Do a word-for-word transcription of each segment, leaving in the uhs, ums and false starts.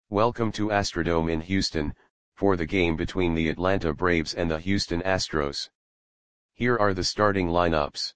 Welcome to Astrodome in Houston, for the game between the Atlanta Braves and the Houston Astros. Here are the starting lineups.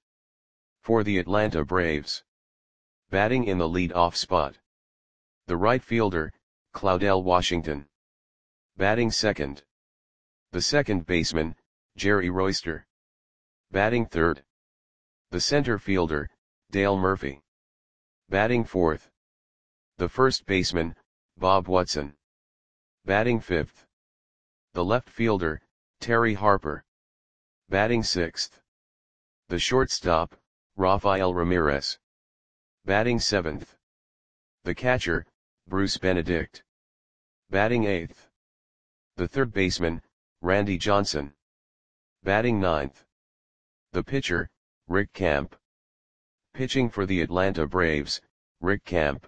For the Atlanta Braves. Batting in the lead-off spot. The right fielder, Claudell Washington. Batting second. The second baseman, Jerry Royster. Batting third. The center fielder, Dale Murphy. Batting fourth. The first baseman, Bob Watson. Batting fifth. The left fielder, Terry Harper. Batting sixth. The shortstop, Rafael Ramirez. Batting seventh. The catcher, Bruce Benedict. Batting eighth. The third baseman, Randy Johnson. Batting ninth. The pitcher, Rick Camp. Pitching for the Atlanta Braves, Rick Camp.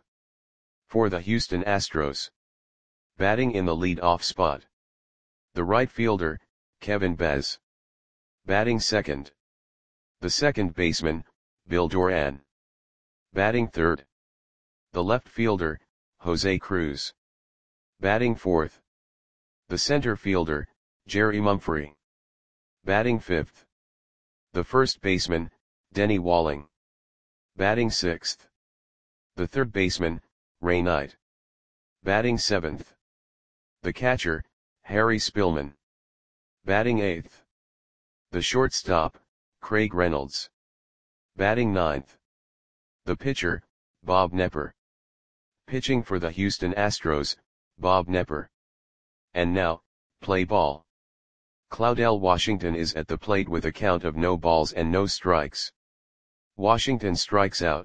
For the Houston Astros. Batting in the lead-off spot. The right fielder, Kevin Bez. Batting second. The second baseman, Bill Doran. Batting third. The left fielder, Jose Cruz. Batting fourth. The center fielder, Jerry Mumphrey. Batting fifth. The first baseman, Denny Walling. Batting sixth. The third baseman, Ray Knight. Batting seventh. The catcher, Harry Spillman. Batting eighth. The shortstop, Craig Reynolds. Batting ninth. The pitcher, Bob Knepper. Pitching for the Houston Astros, Bob Knepper. And now, play ball. Claudell Washington is at the plate with a count of no balls and no strikes. Washington strikes out.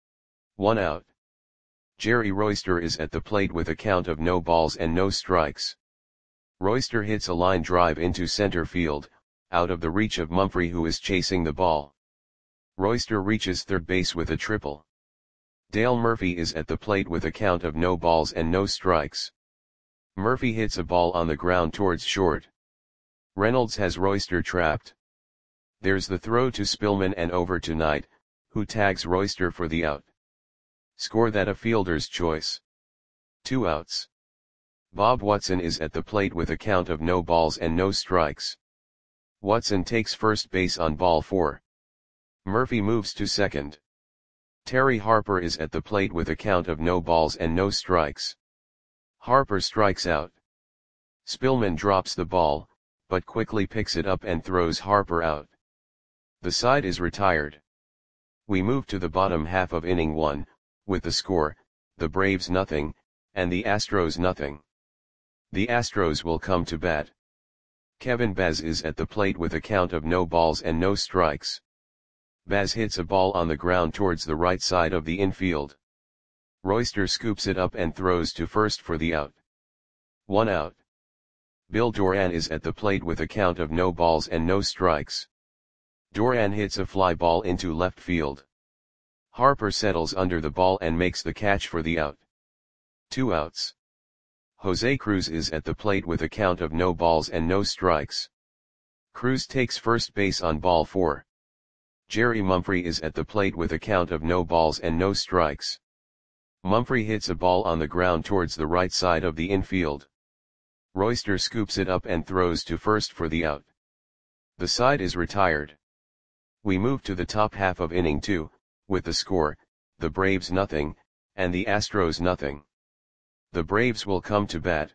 One out. Jerry Royster is at the plate with a count of no balls and no strikes. Royster hits a line drive into center field, out of the reach of Mumphrey, who is chasing the ball. Royster reaches third base with a triple. Dale Murphy is at the plate with a count of no balls and no strikes. Murphy hits a ball on the ground towards short. Reynolds has Royster trapped. There's the throw to Spillman and over to Knight, who tags Royster for the out. Score that a fielder's choice. Two outs. Bob Watson is at the plate with a count of no balls and no strikes. Watson takes first base on ball four. Murphy moves to second. Terry Harper is at the plate with a count of no balls and no strikes. Harper strikes out. Spillman drops the ball, but quickly picks it up and throws Harper out. The side is retired. We move to the bottom half of inning one, with the score, the Braves nothing, and the Astros nothing. The Astros will come to bat. Kevin Bez is at the plate with a count of no balls and no strikes. Bez hits a ball on the ground towards the right side of the infield. Royster scoops it up and throws to first for the out. One out. Bill Doran is at the plate with a count of no balls and no strikes. Doran hits a fly ball into left field. Harper settles under the ball and makes the catch for the out. Two outs. Jose Cruz is at the plate with a count of no balls and no strikes. Cruz takes first base on ball four. Jerry Mumphrey is at the plate with a count of no balls and no strikes. Mumphrey hits a ball on the ground towards the right side of the infield. Royster scoops it up and throws to first for the out. The side is retired. We move to the top half of inning two, with the score, the Braves nothing, and the Astros nothing. The Braves will come to bat.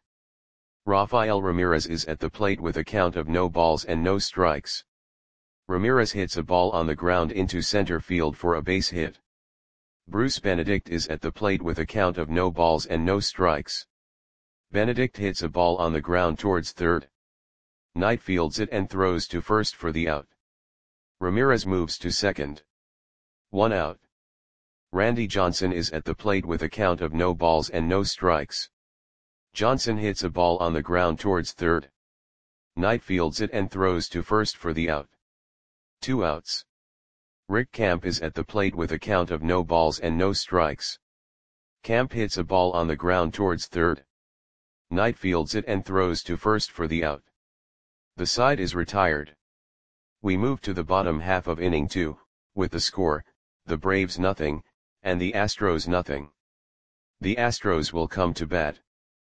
Rafael Ramirez is at the plate with a count of no balls and no strikes. Ramirez hits a ball on the ground into center field for a base hit. Bruce Benedict is at the plate with a count of no balls and no strikes. Benedict hits a ball on the ground towards third. Knight fields it and throws to first for the out. Ramirez moves to second. One out. Randy Johnson is at the plate with a count of no balls and no strikes. Johnson hits a ball on the ground towards third. Knight fields it and throws to first for the out. Two outs. Rick Camp is at the plate with a count of no balls and no strikes. Camp hits a ball on the ground towards third. Knight fields it and throws to first for the out. The side is retired. We move to the bottom half of inning two, with the score, the Braves nothing, and the Astros nothing. The Astros will come to bat.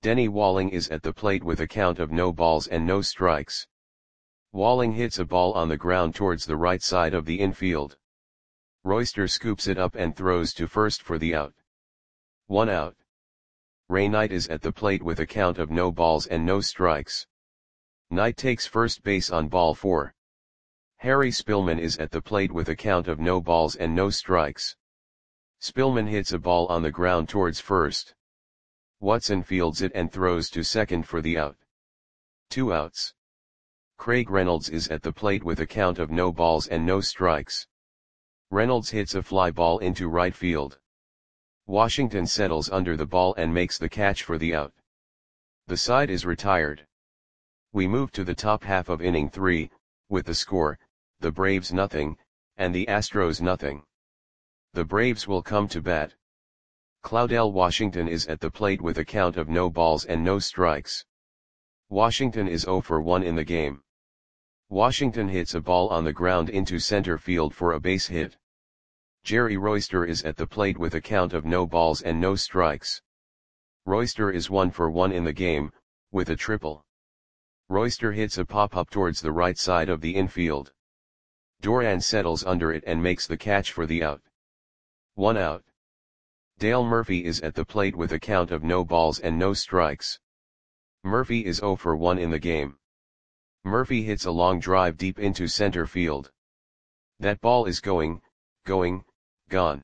Denny Walling is at the plate with a count of no balls and no strikes. Walling hits a ball on the ground towards the right side of the infield. Royster scoops it up and throws to first for the out. One out. Ray Knight is at the plate with a count of no balls and no strikes. Knight takes first base on ball four. Harry Spillman is at the plate with a count of no balls and no strikes. Spillman hits a ball on the ground towards first. Watson fields it and throws to second for the out. Two outs. Craig Reynolds is at the plate with a count of no balls and no strikes. Reynolds hits a fly ball into right field. Washington settles under the ball and makes the catch for the out. The side is retired. We move to the top half of inning three, with the score, the Braves nothing, and the Astros nothing. The Braves will come to bat. Claudell Washington is at the plate with a count of no balls and no strikes. Washington is zero for one in the game. Washington hits a ball on the ground into center field for a base hit. Jerry Royster is at the plate with a count of no balls and no strikes. Royster is one for one in the game, with a triple. Royster hits a pop-up towards the right side of the infield. Doran settles under it and makes the catch for the out. One out. Dale Murphy is at the plate with a count of no balls and no strikes. Murphy is zero for one in the game. Murphy hits a long drive deep into center field. That ball is going, going, gone.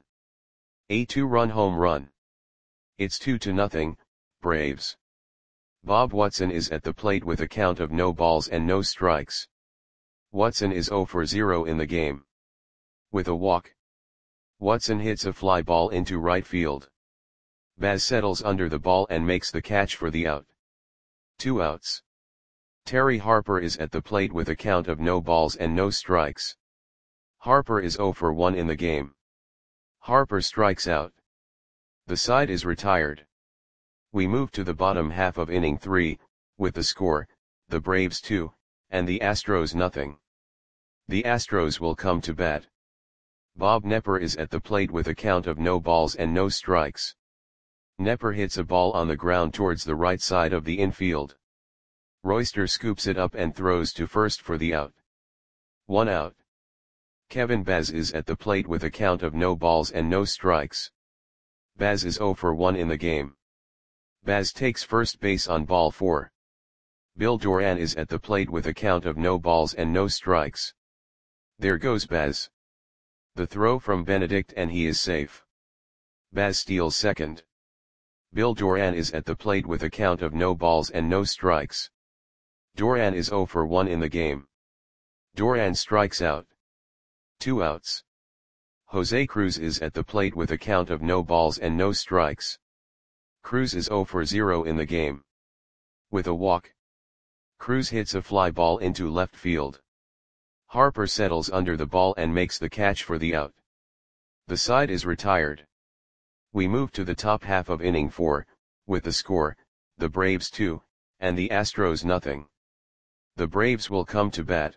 A two-run home run. It's two to nothing, Braves. Bob Watson is at the plate with a count of no balls and no strikes. Watson is zero for zero in the game. With a walk. Watson hits a fly ball into right field. Baz settles under the ball and makes the catch for the out. Two outs. Terry Harper is at the plate with a count of no balls and no strikes. Harper is zero for one in the game. Harper strikes out. The side is retired. We move to the bottom half of inning three, with the score, the Braves two, and the Astros nothing. The Astros will come to bat. Bob Knepper is at the plate with a count of no balls and no strikes. Knepper hits a ball on the ground towards the right side of the infield. Royster scoops it up and throws to first for the out. One out. Kevin Baz is at the plate with a count of no balls and no strikes. Baz is zero for one in the game. Baz takes first base on ball four. Bill Doran is at the plate with a count of no balls and no strikes. There goes Baz. The throw from Benedict and he is safe. Baz steals second. Bill Doran is at the plate with a count of no balls and no strikes. Doran is zero for one in the game. Doran strikes out. Two outs. Jose Cruz is at the plate with a count of no balls and no strikes. Cruz is zero for zero in the game. With a walk. Cruz hits a fly ball into left field. Harper settles under the ball and makes the catch for the out. The side is retired. We move to the top half of inning four, with the score, the Braves two, and the Astros nothing. The Braves will come to bat.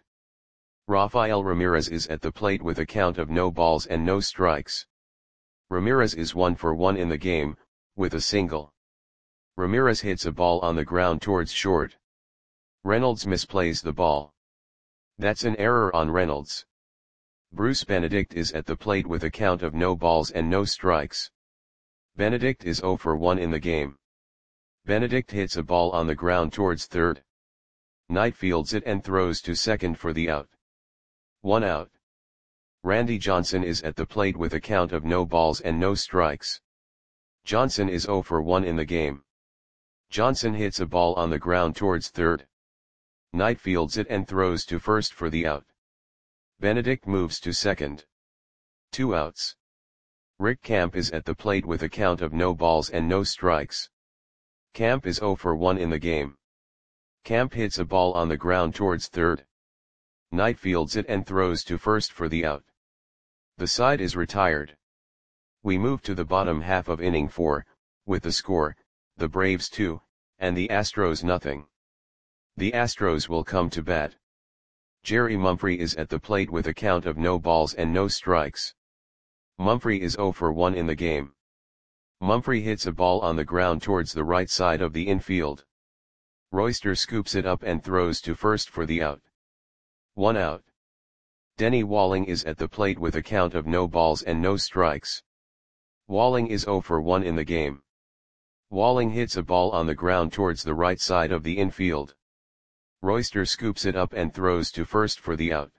Rafael Ramirez is at the plate with a count of no balls and no strikes. Ramirez is one for one in the game, with a single. Ramirez hits a ball on the ground towards short. Reynolds misplays the ball. That's an error on Reynolds. Bruce Benedict is at the plate with a count of no balls and no strikes. Benedict is zero for one in the game. Benedict hits a ball on the ground towards third. Knight fields it and throws to second for the out. One out. Randy Johnson is at the plate with a count of no balls and no strikes. Johnson is zero for one in the game. Johnson hits a ball on the ground towards third. Knight fields it and throws to first for the out. Benedict moves to second. Two outs. Rick Camp is at the plate with a count of no balls and no strikes. Camp is zero for one in the game. Camp hits a ball on the ground towards third. Knight fields it and throws to first for the out. The side is retired. We move to the bottom half of inning four, with the score, the Braves two, and the Astros nothing. The Astros will come to bat. Jerry Mumphrey is at the plate with a count of no balls and no strikes. Mumphrey is zero for one in the game. Mumphrey hits a ball on the ground towards the right side of the infield. Royster scoops it up and throws to first for the out. One out. Denny Walling is at the plate with a count of no balls and no strikes. Walling is zero for one in the game. Walling hits a ball on the ground towards the right side of the infield. Royster scoops it up and throws to first for the out.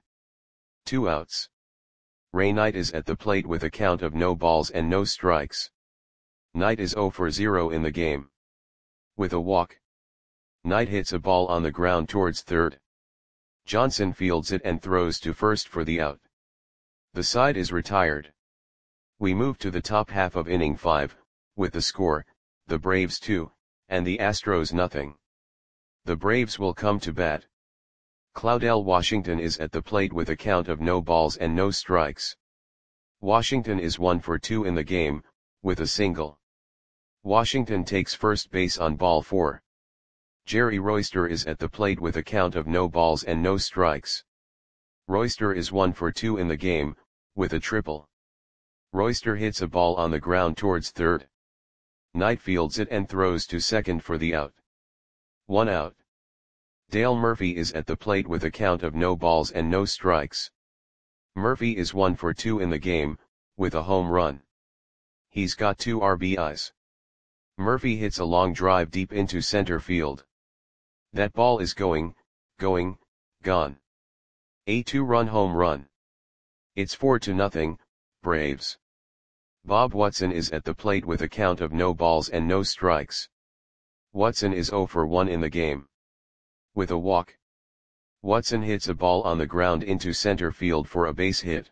Two outs. Ray Knight is at the plate with a count of no balls and no strikes. Knight is zero for zero in the game. With a walk, Knight hits a ball on the ground towards third. Johnson fields it and throws to first for the out. The side is retired. We move to the top half of inning five, with the score, the Braves two, and the Astros nothing. The Braves will come to bat. Claudell Washington is at the plate with a count of no balls and no strikes. Washington is one for two in the game, with a single. Washington takes first base on ball four. Jerry Royster is at the plate with a count of no balls and no strikes. Royster is one for two in the game, with a triple. Royster hits a ball on the ground towards third. Knight fields it and throws to second for the out. One out. Dale Murphy is at the plate with a count of no balls and no strikes. Murphy is one for two in the game, with a home run. He's got two R B Is. Murphy hits a long drive deep into center field. That ball is going, going, gone. A two-run home run. It's four to nothing, Braves. Bob Watson is at the plate with a count of no balls and no strikes. Watson is zero for one in the game. With a walk, Watson hits a ball on the ground into center field for a base hit.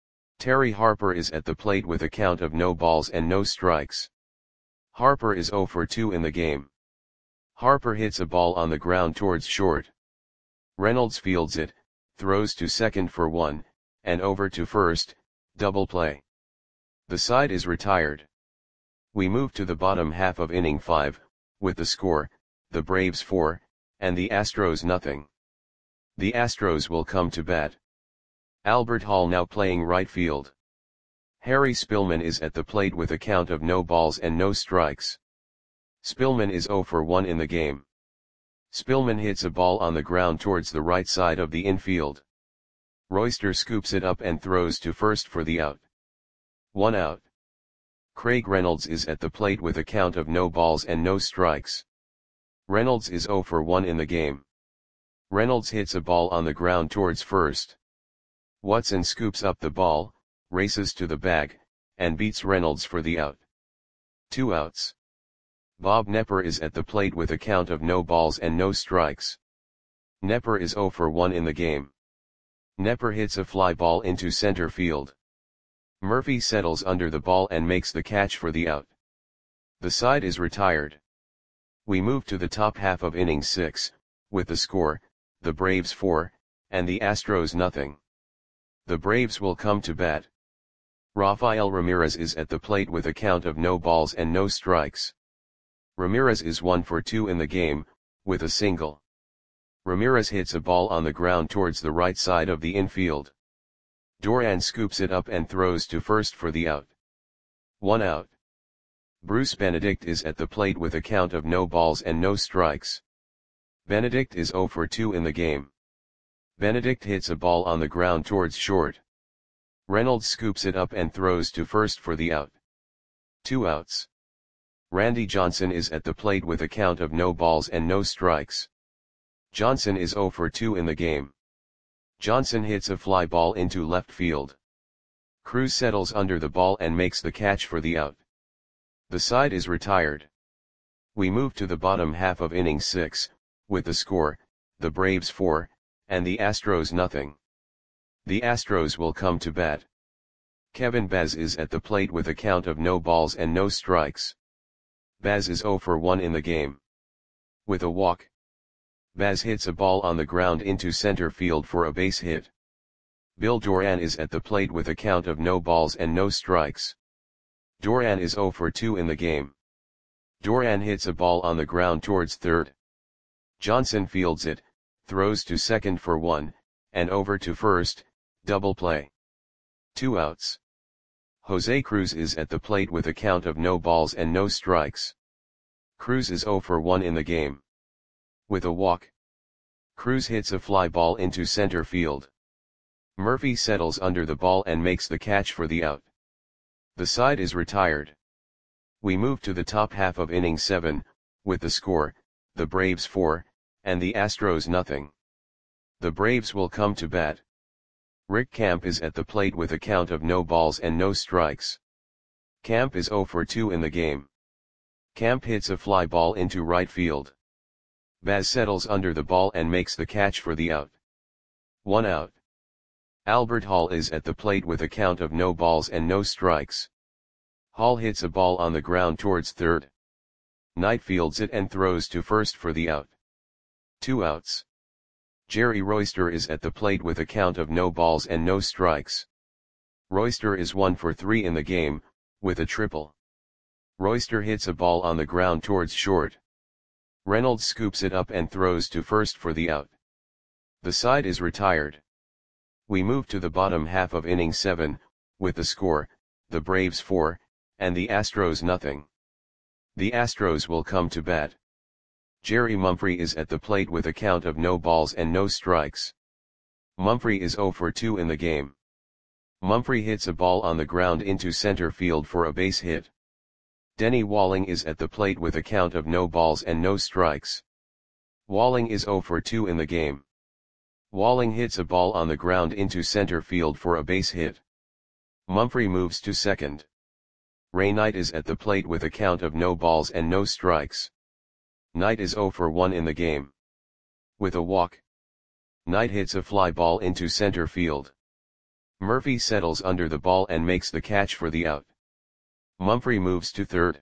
Terry Harper is at the plate with a count of no balls and no strikes. Harper is zero for two in the game. Harper hits a ball on the ground towards short. Reynolds fields it, throws to second for one, and over to first, double play. The side is retired. We move to the bottom half of inning five, with the score, the Braves four, and the Astros nothing. The Astros will come to bat. Albert Hall now playing right field. Harry Spillman is at the plate with a count of no balls and no strikes. Spillman is zero for one in the game. Spillman hits a ball on the ground towards the right side of the infield. Royster scoops it up and throws to first for the out. One out. Craig Reynolds is at the plate with a count of no balls and no strikes. Reynolds is zero for one in the game. Reynolds hits a ball on the ground towards first. Watson scoops up the ball, races to the bag, and beats Reynolds for the out. Two outs. Bob Knepper is at the plate with a count of no balls and no strikes. Knepper is zero for one in the game. Knepper hits a fly ball into center field. Murphy settles under the ball and makes the catch for the out. The side is retired. We move to the top half of inning six, with the score, the Braves four, and the Astros nothing. The Braves will come to bat. Rafael Ramirez is at the plate with a count of no balls and no strikes. Ramirez is one for two in the game, with a single. Ramirez hits a ball on the ground towards the right side of the infield. Doran scoops it up and throws to first for the out. One out. Bruce Benedict is at the plate with a count of no balls and no strikes. Benedict is zero for two in the game. Benedict hits a ball on the ground towards short. Reynolds scoops it up and throws to first for the out. Two outs. Randy Johnson is at the plate with a count of no balls and no strikes. Johnson is zero for two in the game. Johnson hits a fly ball into left field. Cruz settles under the ball and makes the catch for the out. The side is retired. We move to the bottom half of inning six, with the score, the Braves four, and the Astros nothing. The Astros will come to bat. Kevin Baz is at the plate with a count of no balls and no strikes. Baz is zero for one in the game. With a walk, Baz hits a ball on the ground into center field for a base hit. Bill Doran is at the plate with a count of no balls and no strikes. Doran is zero for two in the game. Doran hits a ball on the ground towards third. Johnson fields it, throws to second for one, and over to first, double play. Two outs. Jose Cruz is at the plate with a count of no balls and no strikes. Cruz is zero for one in the game. With a walk, Cruz hits a fly ball into center field. Murphy settles under the ball and makes the catch for the out. The side is retired. We move to the top half of inning seven, with the score, the Braves four, and the Astros nothing. The Braves will come to bat. Rick Camp is at the plate with a count of no balls and no strikes. Camp is zero for two in the game. Camp hits a fly ball into right field. Baz settles under the ball and makes the catch for the out. One out. Albert Hall is at the plate with a count of no balls and no strikes. Hall hits a ball on the ground towards third. Knight fields it and throws to first for the out. Two outs. Jerry Royster is at the plate with a count of no balls and no strikes. Royster is one for three in the game, with a triple. Royster hits a ball on the ground towards short. Reynolds scoops it up and throws to first for the out. The side is retired. We move to the bottom half of inning seven, with the score, the Braves four, and the Astros nothing. The Astros will come to bat. Jerry Mumphrey is at the plate with a count of no balls and no strikes. Mumphrey is zero for two in the game. Mumphrey hits a ball on the ground into center field for a base hit. Denny Walling is at the plate with a count of no balls and no strikes. Walling is zero for two in the game. Walling hits a ball on the ground into center field for a base hit. Mumphrey moves to second. Ray Knight is at the plate with a count of no balls and no strikes. Knight is zero for one in the game. With a walk, Knight hits a fly ball into center field. Murphy settles under the ball and makes the catch for the out. Mumphrey moves to third.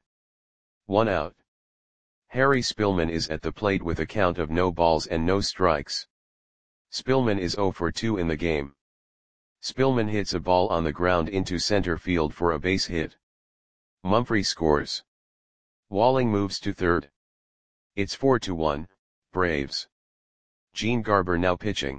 One out. Harry Spillman is at the plate with a count of no balls and no strikes. Spillman is zero for two in the game. Spillman hits a ball on the ground into center field for a base hit. Mumphrey scores. Walling moves to third. It's four to one, Braves. Gene Garber now pitching.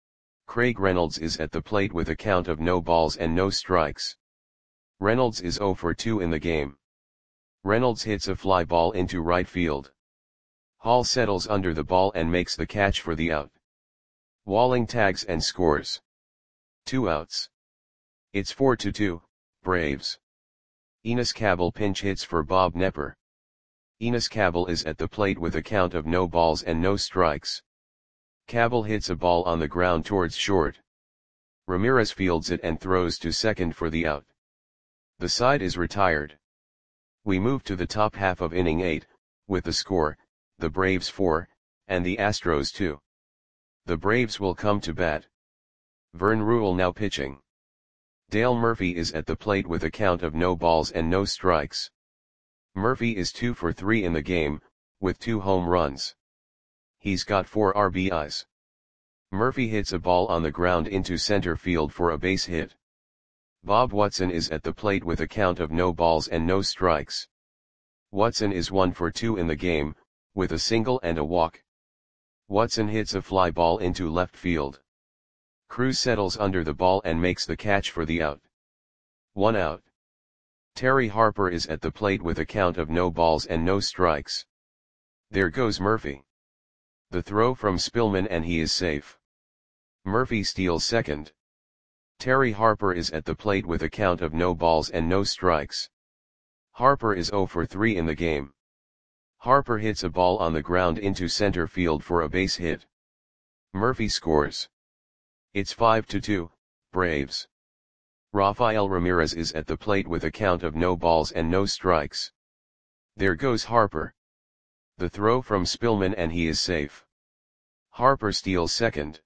Craig Reynolds is at the plate with a count of no balls and no strikes. Reynolds is zero for two in the game. Reynolds hits a fly ball into right field. Hall settles under the ball and makes the catch for the out. Walling tags and scores. Two outs. It's four to two, Braves. Enos Cabell pinch hits for Bob Knepper. Enos Cabell is at the plate with a count of no balls and no strikes. Cabell hits a ball on the ground towards short. Ramirez fields it and throws to second for the out. The side is retired. We move to the top half of inning eight, with the score, the Braves four, and the Astros two. The Braves will come to bat. Vern Ruhle now pitching. Dale Murphy is at the plate with a count of no balls and no strikes. Murphy is two for three in the game, with two home runs. He's got four R B Is. Murphy hits a ball on the ground into center field for a base hit. Bob Watson is at the plate with a count of no balls and no strikes. Watson is one for two in the game, with a single and a walk. Watson hits a fly ball into left field. Cruz settles under the ball and makes the catch for the out. One out. Terry Harper is at the plate with a count of no balls and no strikes. There goes Murphy. The throw from Spillman and he is safe. Murphy steals second. Terry Harper is at the plate with a count of no balls and no strikes. Harper is zero for three in the game. Harper hits a ball on the ground into center field for a base hit. Murphy scores. It's five to two, Braves. Rafael Ramirez is at the plate with a count of no balls and no strikes. There goes Harper. The throw from Spillman and he is safe. Harper steals second.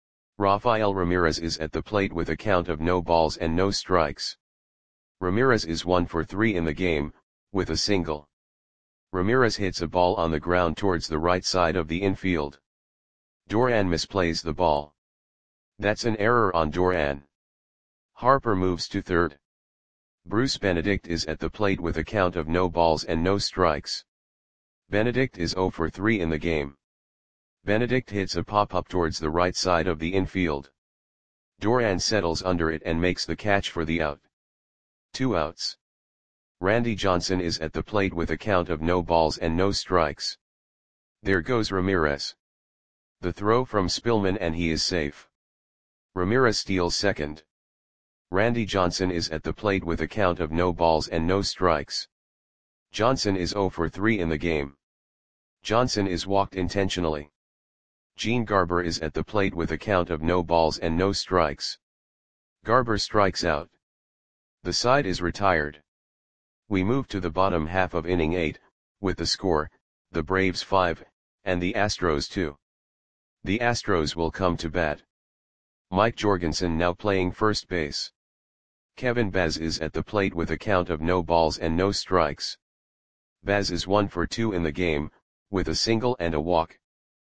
Rafael Ramirez is at the plate with a count of no balls and no strikes. Ramirez is one for three in the game, with a single. Ramirez hits a ball on the ground towards the right side of the infield. Duran misplays the ball. That's an error on Duran. Harper moves to third. Bruce Benedict is at the plate with a count of no balls and no strikes. Benedict is zero for three in the game. Benedict hits a pop-up towards the right side of the infield. Duran settles under it and makes the catch for the out. Two outs. Randy Johnson is at the plate with a count of no balls and no strikes. There goes Ramirez. The throw from Spillman and he is safe. Ramirez steals second. Randy Johnson is at the plate with a count of no balls and no strikes. Johnson is oh for three in the game. Johnson is walked intentionally. Gene Garber is at the plate with a count of no balls and no strikes. Garber strikes out. The side is retired. We move to the bottom half of inning eight, with the score, the Braves five, and the Astros two. The Astros will come to bat. Mike Jorgensen now playing first base. Kevin Baz is at the plate with a count of no balls and no strikes. Baz is one for two in the game, with a single and a walk.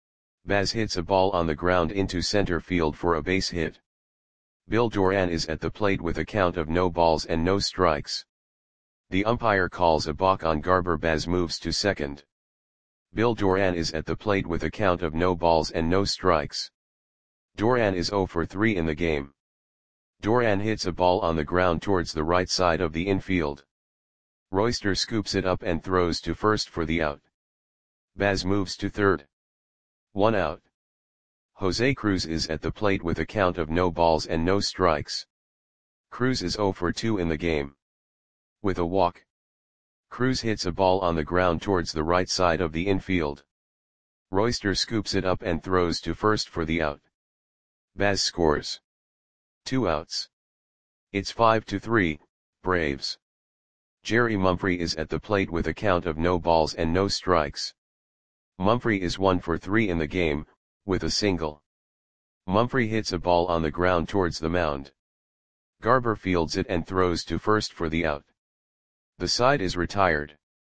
Baz hits a ball on the ground into center field for a base hit. Bill Doran is at the plate with a count of no balls and no strikes. The umpire calls a balk on Garber. Baz moves to second. Bill Doran is at the plate with a count of no balls and no strikes. Doran is oh for three in the game. Doran hits a ball on the ground towards the right side of the infield. Royster scoops it up and throws to first for the out. Baz moves to third. One out. Jose Cruz is at the plate with a count of no balls and no strikes. Cruz is oh for two in the game. With a walk. Cruz hits a ball on the ground towards the right side of the infield. Royster scoops it up and throws to first for the out. Baz scores. Two outs. It's five to three, Braves. Jerry Mumphrey is at the plate with a count of no balls and no strikes. Mumphrey is one for three in the game, with a single. Mumphrey hits a ball on the ground towards the mound. Garber fields it and throws to first for the out. The side is retired.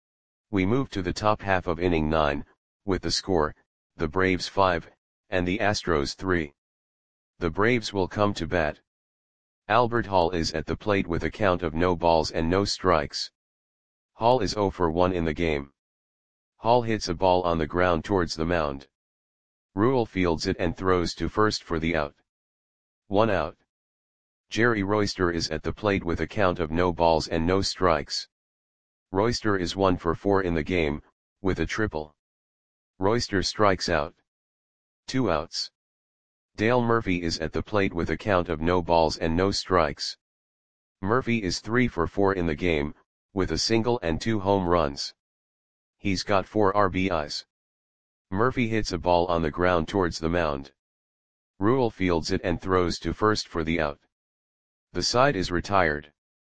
We move to the top half of inning nine, with the score, the Braves five, and the Astros three. The Braves will come to bat. Albert Hall is at the plate with a count of no balls and no strikes. Hall is oh for one in the game. Hall hits a ball on the ground towards the mound. Rule fields it and throws to first for the out. One out. Jerry Royster is at the plate with a count of no balls and no strikes. Royster is one for four in the game, with a triple. Royster strikes out. Two outs. Dale Murphy is at the plate with a count of no balls and no strikes. Murphy is three for four in the game, with a single and two home runs. He's got four R B Is. Murphy hits a ball on the ground towards the mound. Rule fields it and throws to first for the out. The side is retired.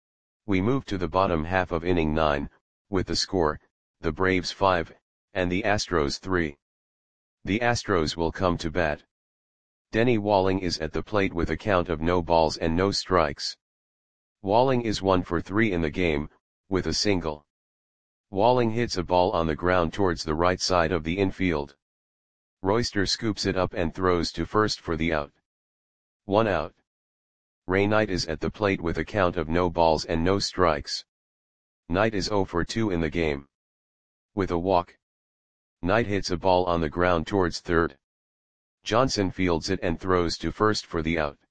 We move to the bottom half of inning nine, with the score, the Braves five, and the Astros three. The Astros will come to bat. Denny Walling is at the plate with a count of no balls and no strikes. Walling is one for three in the game, with a single. Walling hits a ball on the ground towards the right side of the infield. Royster scoops it up and throws to first for the out. One out. Ray Knight is at the plate with a count of no balls and no strikes. Knight is oh for two in the game. With a walk. Knight hits a ball on the ground towards third. Johnson fields it and throws to first for the out.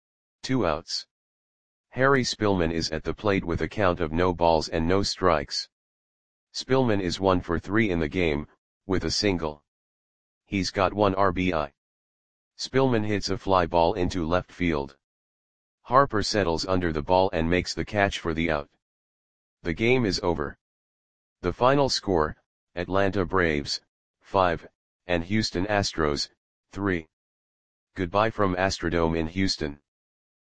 Two outs. Harry Spillman is at the plate with a count of no balls and no strikes. Spillman is one for three in the game, with a single. He's got one R B I. Spillman hits a fly ball into left field. Harper settles under the ball and makes the catch for the out. The game is over. The final score, Atlanta Braves, five, and Houston Astros, three. Goodbye from Astrodome in Houston.